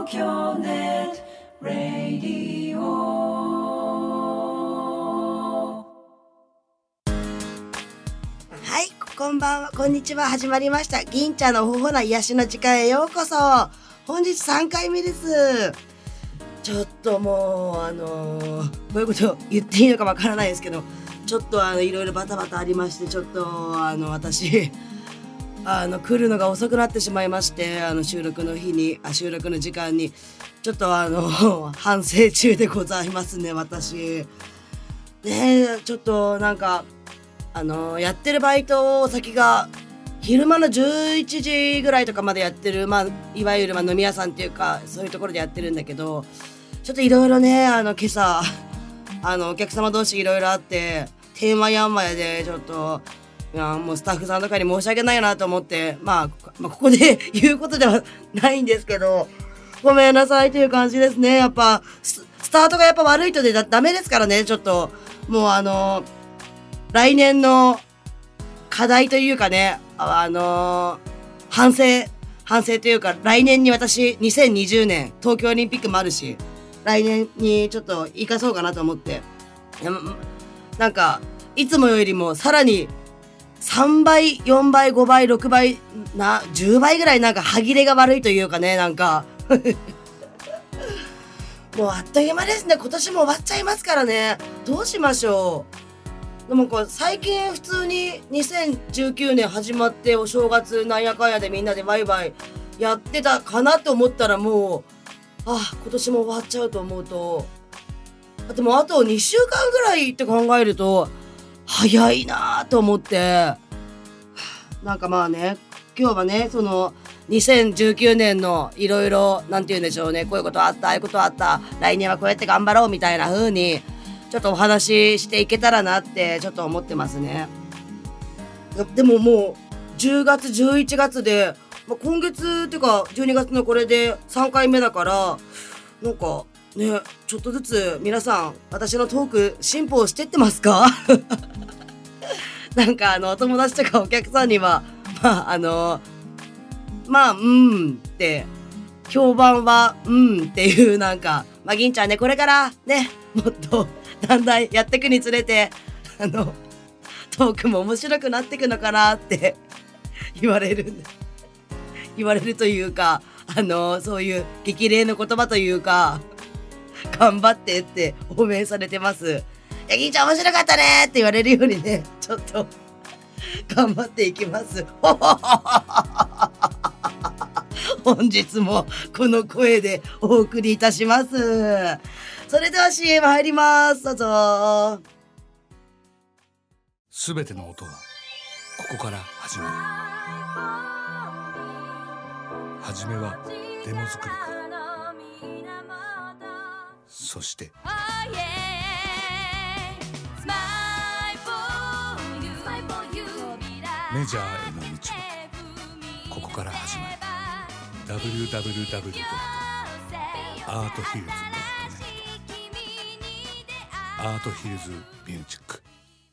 東京ネットラディオ。 はい、こんばんは、こんにちは。始まりました。銀ちゃんの頬な癒しの時間へようこそ。本日3回目です。ちょっともうこういうこと言っていいのかわからないですけど、ちょっといろいろバタバタありまして、ちょっと私来るのが遅くなってしまいまして、収録の時間にちょっと反省中でございますね、私ね。ちょっとなんかやってるバイト先が昼間の11時ぐらいとかまでやってる、いわゆる飲み屋さんっていうか、そういうところでやってるんだけど、ちょっといろいろね、今朝お客様同士いろいろあって、てんわやんわやで、ちょっともうスタッフさんとかに申し訳ないなと思って、ここで言うことではないんですけど、ごめんなさいという感じですね。やっぱスタートがやっぱ悪いとでダメですからね。ちょっともう来年の課題というかね、反省というか、来年に私2020年東京オリンピックもあるし、来年にちょっと生かそうかなと思って、なんかいつもよりもさらに3倍4倍5倍6倍10倍ぐらいなんか歯切れが悪いというかね、なんかもうあっという間ですね。今年も終わっちゃいますからね。どうしましょう。でも最近普通に2019年始まってお正月なんやかんやでみんなでワイワイやってたかなと思ったら、もう今年も終わっちゃうと思うと、でもあと2週間ぐらいって考えると早いなと思って、なんか今日はね、その2019年のいろいろなんて言うんでしょうね、こういうことあったああいうことあった、来年はこうやって頑張ろうみたいな風にちょっとお話ししていけたらなってちょっと思ってますね。でももう10月11月で、今月っていうか12月のこれで3回目だから、なんかね、ちょっとずつ皆さん私のトーク進歩してってますか？なんかお友達とかお客さんにはって評判はっていう、なんか銀ちゃんね、これからねもっとだんだんやってくにつれてトークも面白くなってくのかなって言われるというか、そういう激励の言葉というか、頑張ってって応援されてます。いや、銀ちゃん面白かったねって言われるようにね、ちょっと頑張っていきます。本日もこの声でお送りいたします。それでは CM 入ります。どうぞ。 すべての音はここから始まる。はじめはデモ作りから、そしてメジャーへの道はここから始まる。 www.artfields.net アートヒルズミュージック。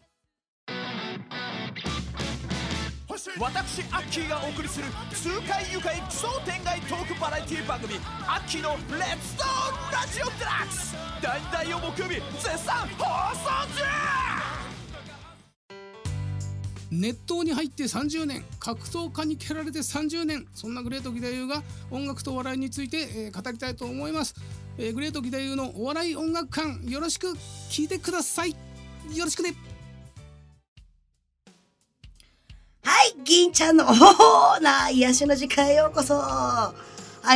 私アッキーがお送りする痛快愉快奇想天外トークバラエティ番組、アッキーのレッツトークラジオデラックス、第2第4木曜日絶賛放送中。 熱湯に入って30年、格闘家に蹴られて30年、そんなグレート義太夫が音楽と笑いについて、語りたいと思います。グレート義太夫のお笑い音楽館、よろしく聞いてください。よろしくね。 はい、銀ちゃんの癒しの時間へようこそ。はい、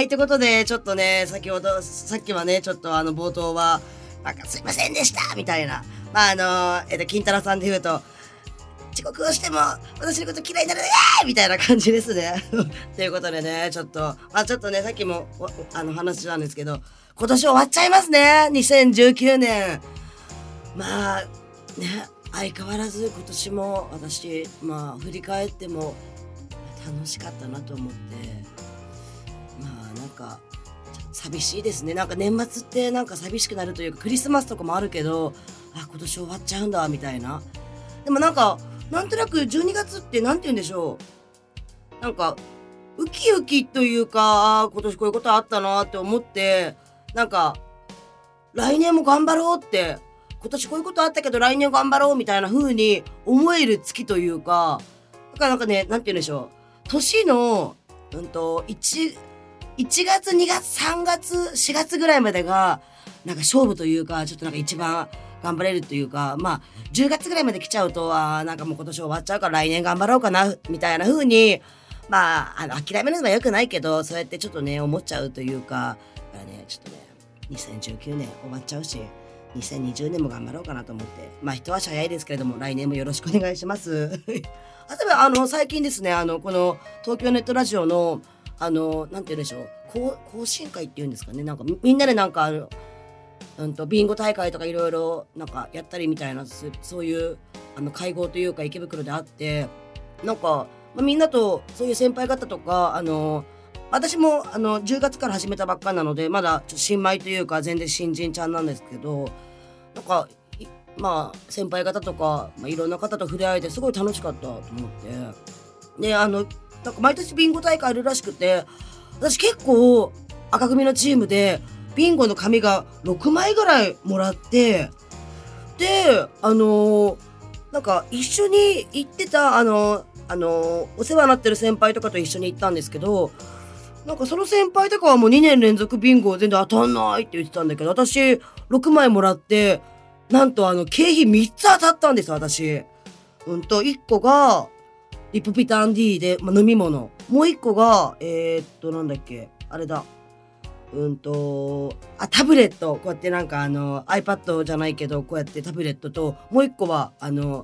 ということでちょっとね、さっきはね、ちょっと冒頭はなんかすいませんでしたみたいな、金太郎さんで言うと、遅刻をしても私のこと嫌いになるねみたいな感じですね。ということでね、ちょっとね、さっきも話したんですけど、今年終わっちゃいますね、2019年。相変わらず今年も私振り返っても楽しかったなと思って、なんか寂しいですね。なんか年末ってなんか寂しくなるというか、クリスマスとかもあるけど、今年終わっちゃうんだみたいな。でもなんとなく12月ってなんて言うんでしょう、なんかウキウキというか、今年こういうことあったなって思って、なんか来年も頑張ろうって、今年こういうことあったけど来年頑張ろうみたいな風に思える月というか、だからなんかね、なんて言うんでしょう、年の1月2月3月4月ぐらいまでがなんか勝負というか、ちょっとなんか一番頑張れるというか、まあ10月ぐらいまで来ちゃうとなんかもう今年終わっちゃうから来年頑張ろうかなみたいな風に、まあ諦めるのは良くないけど、そうやってちょっとね思っちゃうというか、だからねちょっとね2019年終わっちゃうし、2020年も頑張ろうかなと思って、まあ一足早いですけれども来年もよろしくお願いします。あとは最近ですね、この東京ネットラジオのなんて言うんでしょう、更新会っていうんですかね、なんかみんなでなんかビンゴ大会とかいろいろなんかやったりみたいな、そういう会合というか池袋であって、なんか、みんなとそういう先輩方とか私も10月から始めたばっかなのでまだちょっと新米というか全然新人ちゃんなんですけど、なんかまあ先輩方とか、いろんな方と触れ合えてすごい楽しかったと思って、でなんか毎年ビンゴ大会あるらしくて、私結構赤組のチームでビンゴの紙が6枚ぐらいもらって、でなんか一緒に行ってたお世話になってる先輩とかと一緒に行ったんですけど、なんかその先輩とかはもう2年連続ビンゴ全然当たんないって言ってたんだけど、私6枚もらって、なんと景品3つ当たったんですよ、私。1個がリポビタン D で、飲み物。もう1個がなんだっけ、あれだ。タブレット。こうやってなんかiPad じゃないけど、こうやってタブレットと、もう1個は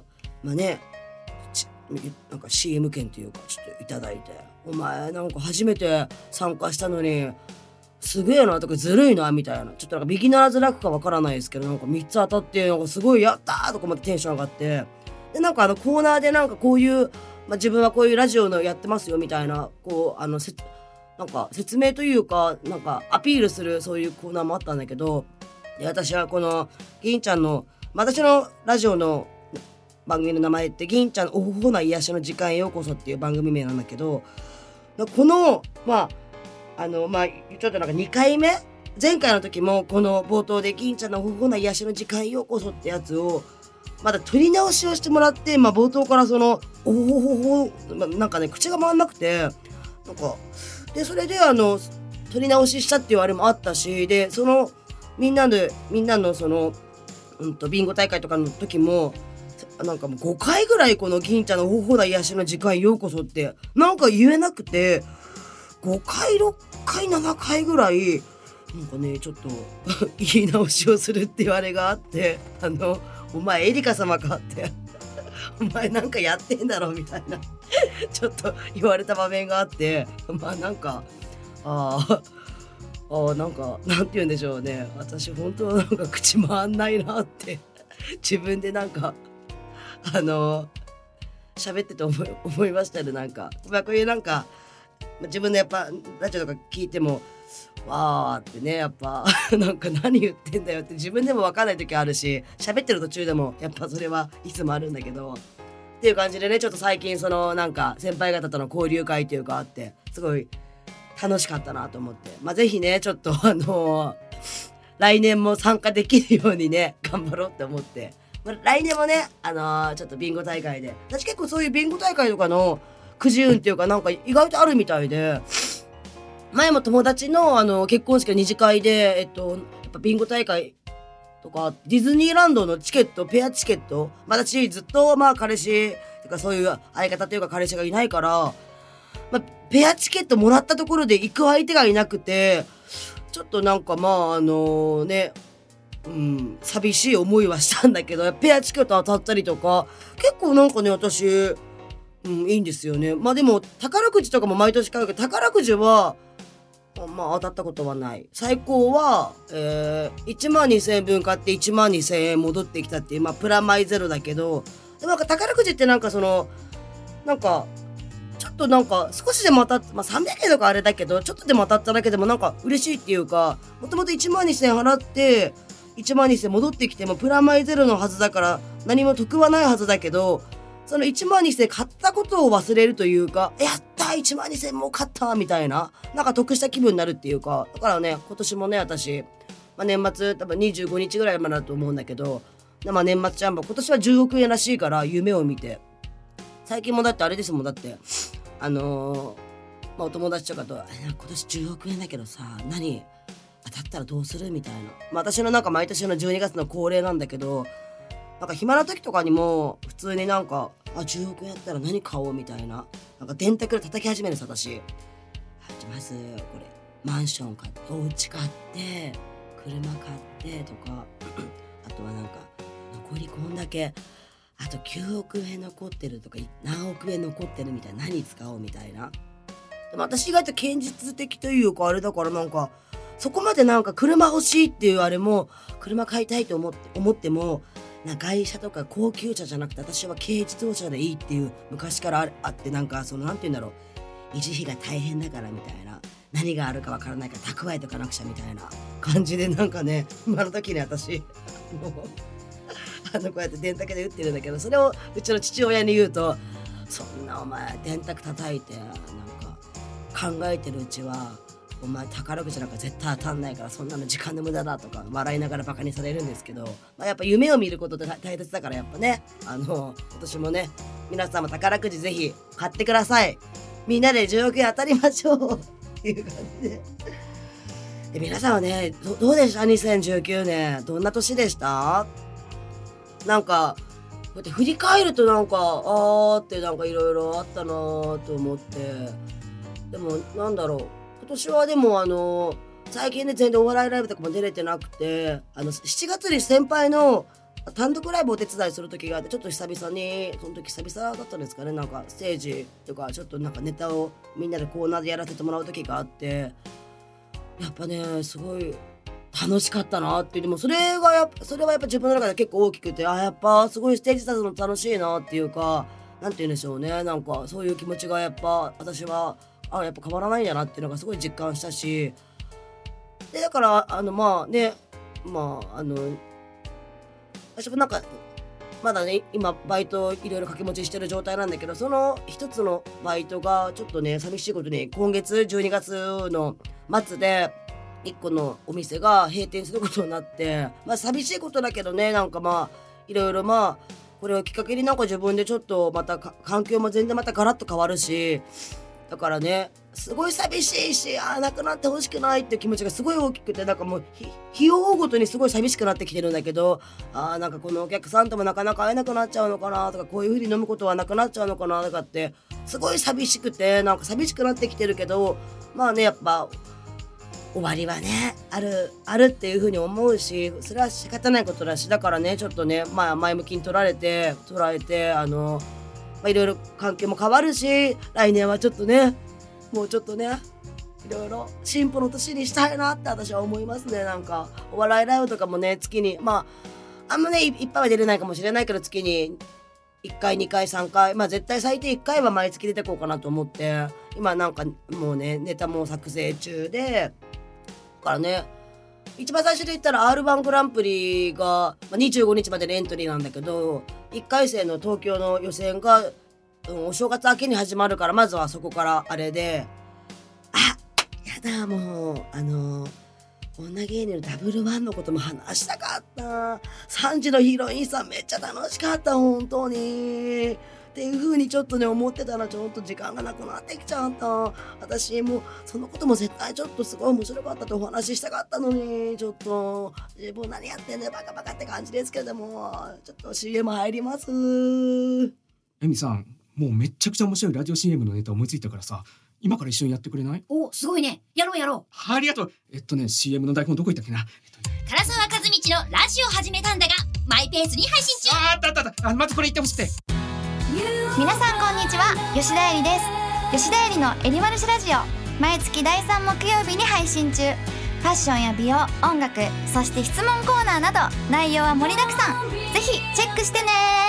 なんか CM 券というかちょっといただいて、お前なんか初めて参加したのにすげえなとかずるいなみたいな、ちょっとなんかビギナーズラックかわからないですけど、なんか3つ当たってなんかすごいやったーとか思ってテンション上がって、でなんかコーナーでなんかこういう、自分はこういうラジオのやってますよみたいな、こうなんか説明というかなんかアピールするそういうコーナーもあったんだけど、で私はこの銀ちゃんの、私のラジオの番組の名前って銀ちゃんのおほほな癒しの時間へようこそっていう番組名なんだけど、このちょっとなんか2回目、前回の時もこの冒頭で銀ちゃんのおほほな癒しの時間へようこそってやつをまだ撮り直しをしてもらって、冒頭からそのおほほほなんかね口が回んなくて、なんかでそれで撮り直ししたっていうあれもあったし、でそのみんなのそのビンゴ大会とかの時もなんかもう5回ぐらいこの銀ちゃんのおほほな癒しの時間へようこそってなんか言えなくて、5回6回7回ぐらいなんかねちょっと言い直しをするっていうあれがあって、お前エリカ様かってお前なんかやってんだろみたいなちょっと言われた場面があって、なんかなんかなんて言うんでしょうね、私本当なんか口回んないなって自分でなんか喋ってて思いましたね。なんかこういうなんか自分のやっぱラジオとか聞いてもわーってね、やっぱなんか何言ってんだよって自分でも分かんない時あるし、喋ってる途中でもやっぱそれはいつもあるんだけどっていう感じでね、ちょっと最近そのなんか先輩方との交流会というかあってすごい楽しかったなと思って、ぜひねちょっと来年も参加できるようにね頑張ろうって思って、来年もねちょっとビンゴ大会で、私結構そういうビンゴ大会とかのくじ運っていうかなんか意外とあるみたいで、前も友達の結婚式の二次会でやっぱビンゴ大会とかディズニーランドのチケット、ペアチケット、私ずっと彼氏とかそういう相方というか彼氏がいないから、ペアチケットもらったところで行く相手がいなくて、ちょっとなんか寂しい思いはしたんだけど、ペアチケット当たったりとか結構なんかね私いいんですよね。でも宝くじとかも毎年買うけど、宝くじは当たったことはない。最高は、12,000円分買って12,000円戻ってきたっていう、プラマイゼロだけど、でもなんか宝くじってなんかそのなんかちょっとなんか少しでも当たって、300円とかあれだけどちょっとでも当たっただけでもなんか嬉しいっていうか、もともと12,000円払って12,000円戻ってきてもプラマイゼロのはずだから何も得はないはずだけど、 その1万2000買ったことを忘れるというか、やったー1万2000もう買ったみたいな、なんか得した気分になるっていうか、だからね、今年もね、私、年末多分25日ぐらいまでだと思うんだけど、年末ジャンボ、今年は10億円らしいから夢を見て、最近もだってあれですもん、だって、お友達とかと、今年10億円だけどさ、何当たったらどうするみたいな。私のなんか毎年の12月の恒例なんだけど、なんか暇な時とかにも普通になんか10億円やったら何買おうみたいな、なんか電卓で叩き始めるんです私。まずこれマンション買って、お家買って、車買ってとかあとはなんか残りこんだけあと9億円残ってるとか何億円残ってるみたいな、何使おうみたいな。でも私意外と堅実的というかあれだから、なんかそこまでなんか車欲しいっていうあれも、車買いたいと思っても外車とか高級車じゃなくて私は軽自動車でいいっていう昔からあって、なんかそのなんて言うんだろう、維持費が大変だからみたいな、何があるかわからないから蓄えとかなくちゃみたいな感じで、なんかね今の時に私こうやって電卓で打ってるんだけど、それをうちの父親に言うと、そんなお前電卓叩いてなんか考えてるうちはお前宝くじなんか絶対当たんないから、そんなの時間の無駄だとか笑いながらバカにされるんですけど、やっぱ夢を見ることって大切だから、やっぱね今年もね皆さんも宝くじぜひ買ってください。みんなで10億円当たりましょうっていう感じで。で皆さんはねどうでした？ 2019 年どんな年でした？なんかこうやって振り返るとなんかってなんかいろいろあったなと思って、でもなんだろう、今年はでも最近ね全然お笑いライブとかも出れてなくて、7月に先輩の単独ライブをお手伝いする時があって、ちょっと久々に、その時久々だったんですかね、なんかステージとかちょっとなんかネタをみんなでコーナーでやらせてもらう時があって、やっぱねすごい楽しかったなっていう。でもそれはやっぱ自分の中で結構大きくて、やっぱすごいステージ立つの楽しいなっていうか、なんて言うんでしょうね、なんかそういう気持ちがやっぱ私はやっぱ変わらないんだなっていうのがすごい実感したし、でだから私もなんかまだね今バイトいろいろ掛け持ちしてる状態なんだけど、その一つのバイトがちょっとね寂しいことに、今月12月の末で1個のお店が閉店することになって、寂しいことだけどね、なんかいろいろこれをきっかけになんか自分でちょっとまた環境も全然またガラッと変わるし、だからねすごい寂しいし、なくなってほしくないっていう気持ちがすごい大きくて、なんかもう日を追うごとにすごい寂しくなってきてるんだけど、なんかこのお客さんともなかなか会えなくなっちゃうのかなとか、こういう風に飲むことはなくなっちゃうのかなとかってすごい寂しくて、なんか寂しくなってきてるけど、やっぱ終わりはねあるっていう風に思うし、それは仕方ないことだし、だからねちょっとね前向きに捉えていろいろ環境も変わるし、来年はちょっとねもうちょっとねいろいろ進歩の年にしたいなって私は思いますね。なんかお笑いライブとかもね月にあんまねいっぱいは出れないかもしれないけど、月に1回2回3回絶対最低1回は毎月出てこうかなと思って、今なんかもうねネタも作成中で、だからね一番最初で言ったら R1 グランプリが25日までのエントリーなんだけど、1回戦の東京の予選が、お正月明けに始まるから、まずはそこからあれで、やだもう女芸人のダブルワンのことも話したかった。3時のヒロインさんめっちゃ楽しかった本当にっていう風にちょっとね思ってたら、ちょっと時間がなくなってきちゃった。私もそのことも絶対ちょっとすごい面白かったとお話ししたかったのに、ちょっと自分何やってんねバカバカって感じですけれども、ちょっと CM 入ります。 エミさん、もうめちゃくちゃ面白いラジオ CM のネタ思いついたからさ、今から一緒にやってくれない？ お、すごいね。やろう。 ありがとう。CM の台本どこ行ったっけな。 唐沢和道のラジオ始めたんだがマイペースに配信中。 あったまずこれ言ってほしくて。 皆さんこんにちは、吉田絵里です。吉田絵里のエリマルシラジオ、毎月第3木曜日に配信中。ファッションや美容、音楽、そして質問コーナーなど内容は盛りだくさん。ぜひチェックしてね。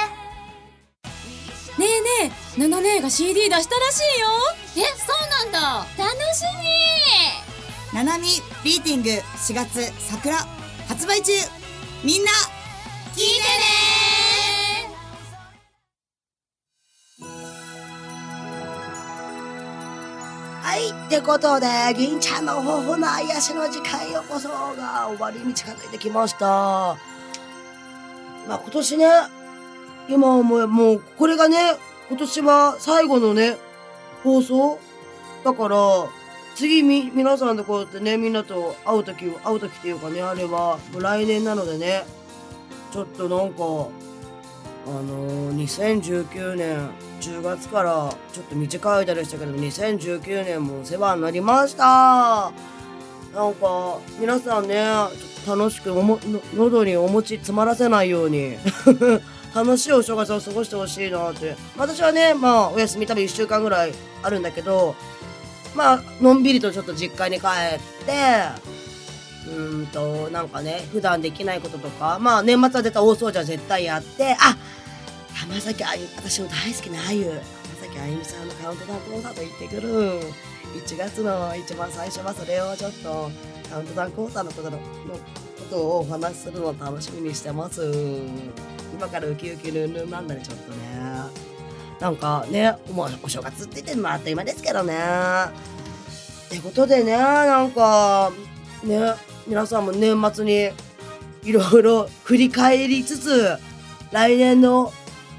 ねえねえ、ナナ姉が CD 出したらしいよ。 そうなんだ。楽しみ。 ナナミビーティング4月桜発売中。みんな聞いてね。 ってことで銀ちゃんの豊富な癒しの時間へようこそが終わりに近づいてきました。まあ今年ね、今はもうこれがね、今年は最後のね放送だから、次皆さんとこうやってね、みんなと会う時っていうかね、あれはもう来年なのでね、ちょっとなんか2019年10月からちょっと短い間でしたけど、2019年もお世話になりました。なんか皆さんね、ちょっと楽しく喉にお餅詰まらせないように楽しいお正月を過ごしてほしいなって。私はね、まあお休み多分1週間ぐらいあるんだけど、まあのんびりとちょっと実家に帰ってなんかね、普段できないこととか、まあ年末は出た大掃除は絶対やって、浜崎あゆ、私の大好きなあゆ、浜崎あゆみさんのカウントダウンコンサート行ってくる。1月の一番最初はそれをちょっとカウントダウンコンサートのことをお話しするのを楽しみにしてます。今からウキウキルンルンなんだね、ちょっとね。なんかね、もうお正月って言ってもあっという間ですけどね。ってことでね、なんかね、皆さんも年末にいろいろ振り返りつつ、来年も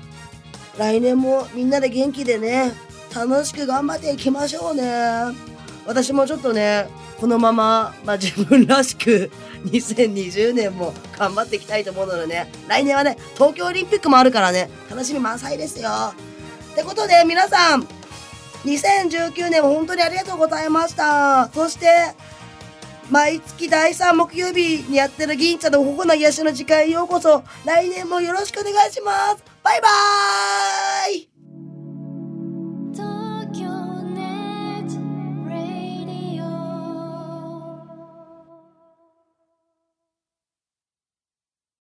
みんなで元気でね、楽しく頑張っていきましょうね。私もちょっとね、このまま、自分らしく2020年も頑張っていきたいと思うのでね、来年はね、東京オリンピックもあるからね、楽しみ満載ですよ。ってことで皆さん、2019年も本当にありがとうございました。そして毎月第3木曜日にやってる銀ちゃんの頬の癒しの時間へようこそ。来年もよろしくお願いします。バイバーイ。